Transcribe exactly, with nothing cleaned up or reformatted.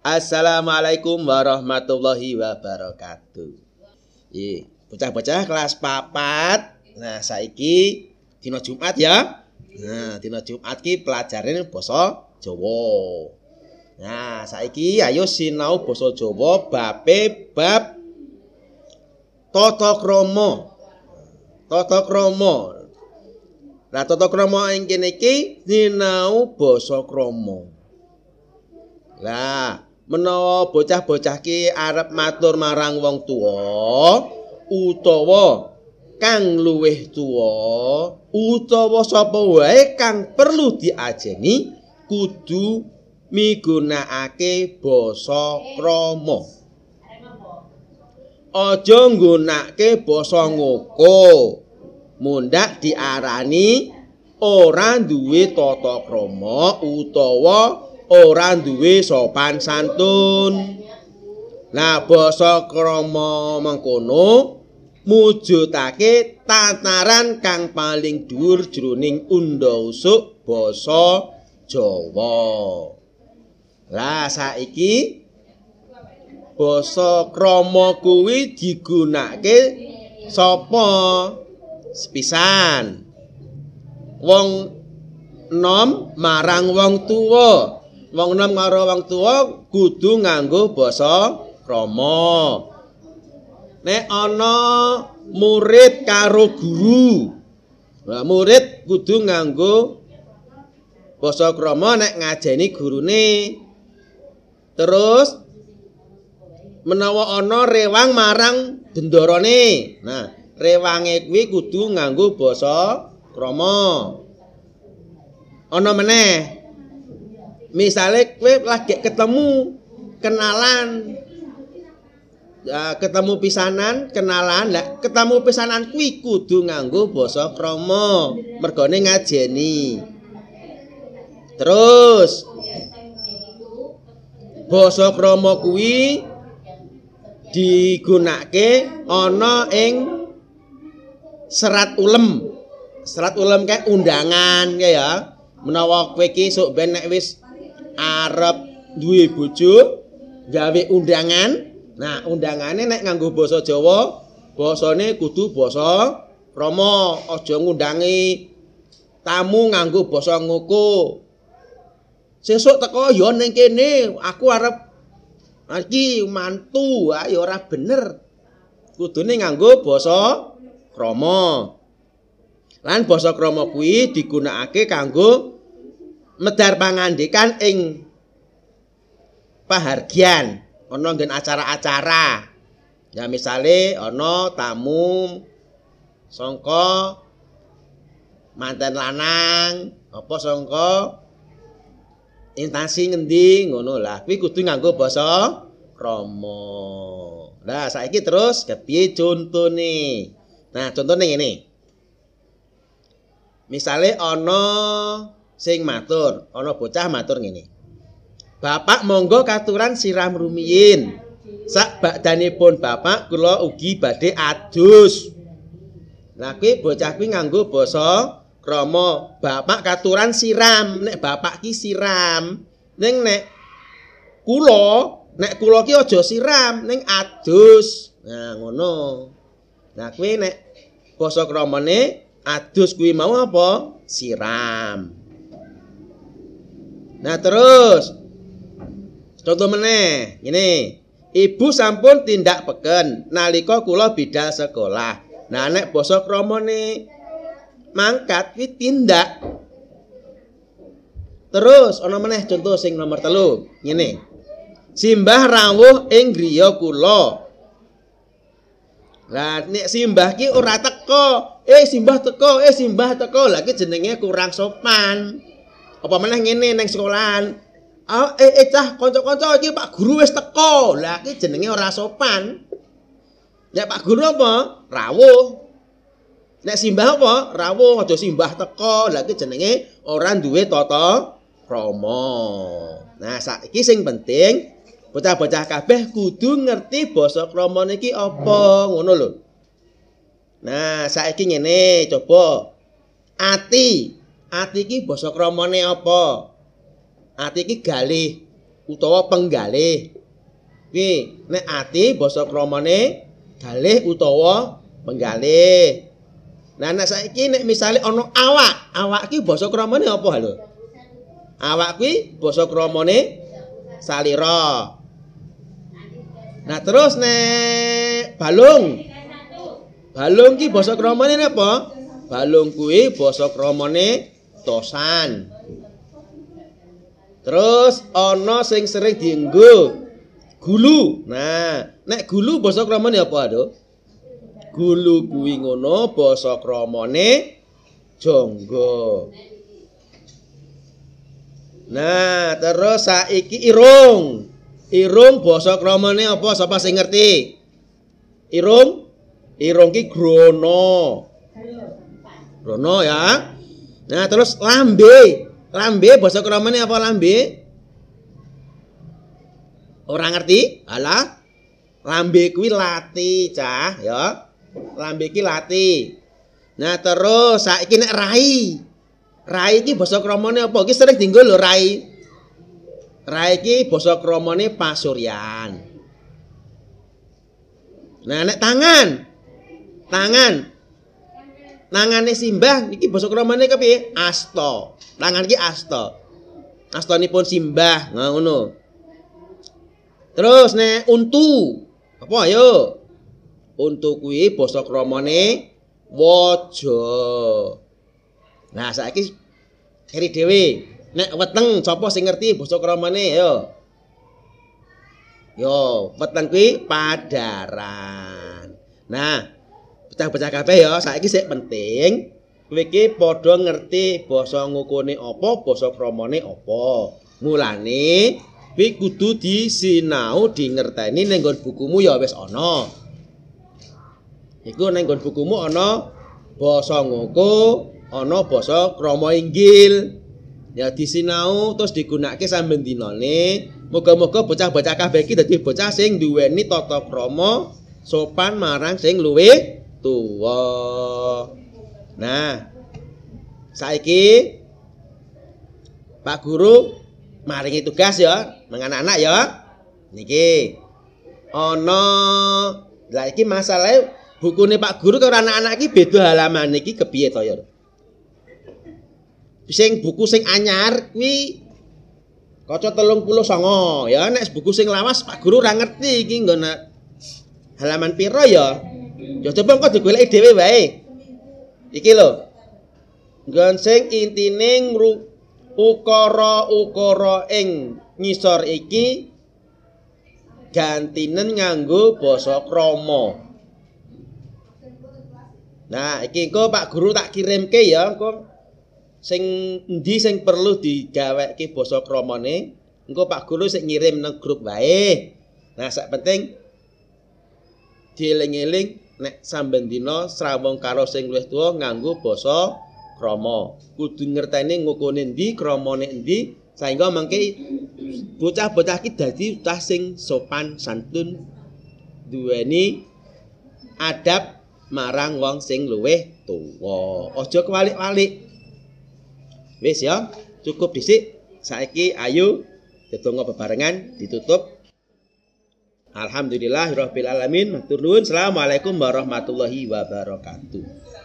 Assalamualaikum warahmatullahi wabarakatuh. Iya, bocah-bocah kelas papat. Nah, saiki dina Jumat ya. Nah, dina Jumat ki pelajaran basa Jawa. Nah, saiki ayo sinau basa Jawa babe bab tata krama. Tata krama. Lah tata krama ing kene iki sinau basa krama. Lah, menawa bocah-bocah ki arep matur marang wong tuwa utawa kang luwih tuwa utawa sapa wae kang perlu diajeni kudu migunakake basa krama. Aja nggunakake basa ngoko. Mundhak diarani ora duwe tata krama utawa ora duwe sopan santun. Nah, basa krama mengkono mujudake tataran kang paling dhuwur jroning unda-usuk basa Jawa. Lah saiki basa krama kuwi digunakake sapa? Sepisan wong nom marang wong tuwa. Wong nom karo wong tuwa kudu nganggo basa krama. Nek ana murid karo guru, nah, murid kudu nganggo basa krama nek ngajeni gurune. Terus menawa ana rewang marang bendarane, nah rewange kuwi kudu nganggo basa krama. Ana meneh misale kowe lagi ketemu kenalan, ya, ketemu pisanan kenalan, lah ketemu pisanan kuwi kudu nganggo basa krama mergane ngajeni. Terus basa krama kuwi digunakake ana ing serat ulem. Serat ulem kae undangan kae ya. Menawa kowe iki sok ben nek wis arep duwe bojo gawe undangan. Nah, undangane nek nganggo basa Jawa, basane kudu basa krama. Aja ngundangi tamu nganggo basa ngoko. Sesuk teko ya ning kene, aku arep iki mantu, ya ora bener. Kudune nganggo basa krama. Lan basa krama kuwi digunakake kanggo medhar pangandikan ing pahargyan, ana nggen acara-acara. Ya misale ana tamu sangka manten lanang, apa sangka instansi ngendi ngono lah. Kuwi kudu nganggo basa krama. Lah saiki terus kepiye contone? Nah, contone ngene. Misale ana sing matur, ana bocah matur ngene. Bapak monggo katuran siram rumiyin. Sak bakdanipun bapak kula ugi badhe adus. Lah kuwi bocah kuwi nganggo basa krama. Bapak katuran siram, nek bapak ki siram. Ning nek kula, nek kula ki aja siram, ning adus. Nah, ngono. Nah, kuwi nek basa kramane adus kuwi mau apa? Siram. Nah terus contoh meneh ngene. Ibu sampun tindak peken nalika kula bidal sekolah. Nah nek basa kramane mangkat kuwi tindak. Terus ana meneh contoh sing nomor telu ngene. Simbah rawuh ing griya kula. Lah nek simbah ki ora teko, eh simbah teko, eh simbah teko, lah ki jenenge kurang sopan. Apa meneh ngene ning sekolahan. Ah eh, eh cah kanca-kanca iki Pak Guru wis teko. Lah ki jenenge ora sopan. Nek Pak Guru apa? Rawuh. Nek simbah apa? Rawuh, aja simbah teko. Lah ki jenenge ora duwe tata krama. Nah, saiki sing penting bocah-bocah kabeh kudu ngerti basa krama niki apa, ngono lho. Nah, saiki ngene, coba ati. Ati iki basa kramane apa? Ati iki galih utawa penggalih. Kuwi nek ati basa kramane galih utawa penggalih. Nah nek saiki nek misale ana awak, awak ki basa kramane apa lho? Awak kuwi basa kramane salira. Nah terus nek balung. Balung ki basa kramane napa? Balung kuwi basa kramane tosan. Terus ana sing sering dienggo gulu. Nah, nek gulu basa kramane apa, Aduh? Gulu kuwi ngono basa kramane jangga. Nah, terus saiki irung. Irung basa kramane apa? Sapa sing ngerti? Irung? Irung ki grana. Grana ya. Nah, terus lambe. Lambe basa kramane apa lambe? Ora ngerti? Alah. Lambe kuwi lati, cah, ya. Lambe ki lati. Nah, terus saiki nek rai. Rai ki basa kramane apa? Ki sering dienggo lho rai. Rai ki basa kramane pasuryan. Nah, nek tangan. Tangan. Tangane simbah iki basa kramane kepiye? Asta. Tangan ki asta. Astanipun simbah, nah ngono. Terus nek untu. Apa ayo? Untu kuwi basa kramane waja. Nah, saiki keri dhewe. Nek weteng sapa sing ngerti basa kramane yo? Yo, weteng kuwi padaran. Nah, bocah-bocah kabeh ya, saiki sik penting kowe iki padha ngerti basa ngukune apa, basa kramane apa. Mulane kowe kudu disinau, di ngerteni ning nggon bukumu ya wis ana. Iku ning nggon bukumu ana basa ngoko, ana basa krama inggil. Ya disinau terus digunakake samben dinane. Moga-moga bocah-bocah kabeh iki dadi bocah sing duweni tata krama sopan marang sing luwih tuwa. Nah, saiki Pak Guru maringi tugas ya, nang anak-anak ya. Niki ana lah iki masalahe bukune Pak Guru karo anak-anak iki beda halaman iki kepiye to ya. Sing buku sing anyar kuwi kaca telung puluh sanga ya, nek buku sing lawas Pak Guru ora ngerti iki nggon halaman pira ya. Ya coba engko digoleki dhewe wae. Iki lho. Nggon sing intine ukara-ukara ing ngisor iki gantinen nganggo basa krama. Nah, iki engko Pak Guru tak kirimke ya, engko sing endi sing perlu digaweke basa kramane, engko Pak Guru sik ngirim nang grup wae. Nah, sak penting dieling-eling nek samben dina srawung karo sing luwih tuwa nganggo basa krama. Kudu ngerteni ngukune endi, kramane endi, saengga mangke bocah-bocah iki dadi bocah sing sopan santun, duweni adab marang wong sing luwih tuwa. Aja kewalik-walik. Wis ya, cukup dhisik. Saiki ayo dedonga bebarengan ditutup. Alhamdulillahirabbil alamin. Matur nuwun. Assalamualaikum warahmatullahi wabarakatuh.